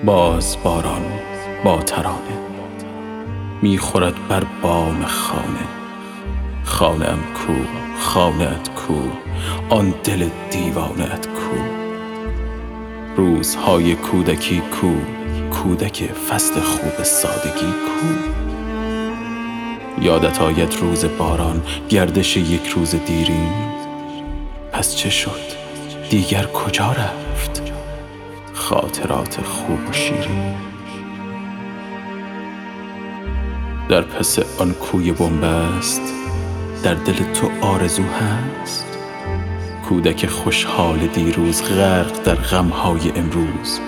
باز باران با ترانه میخورد بر بام خانه. خانه ام کو، خانه ات کو، آن دل دیوانه ات کو. روزهای کودکی کو، کودک فصل خوب سادگی کو. یادت آید روز باران، گردش یک روز دیرین؟ پس چه شد؟ دیگر کجا رفت خاطرات خوب و شیرین؟ در پس آن کوی بنبست در دل تو آرزو هست؟ کودک خوشحال دیروز غرق در غمهای امروز.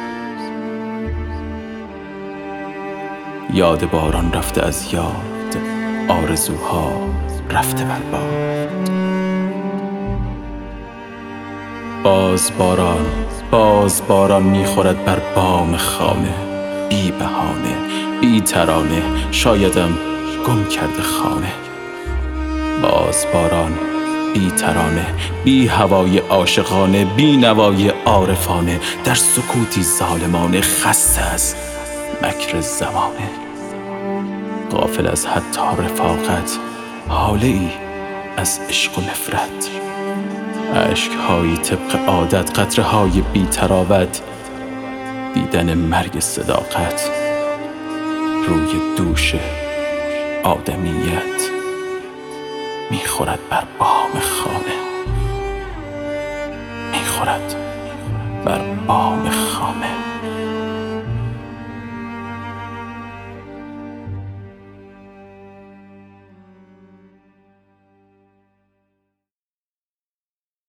یاد باران رفته از یاد، آرزوها رفته بر باد. باز باران میخورد بر بام خانه. بی بهانه، بی ترانه، شایدم گم کرده خانه. باز باران بی ترانه، بی هوای عاشقانه، بی نوای عارفانه، در سکوتی ظالمانه، خسته از مکر زمانه. غافل از حتی رفاقت، هاله ای از عشق و نفرت. اشکهایی طبق عادت، قطره‌های بی تراوت، دیدن مرگ صداقت روی دوش آدمیت میخورد بر بام خانه. میخورد بر بام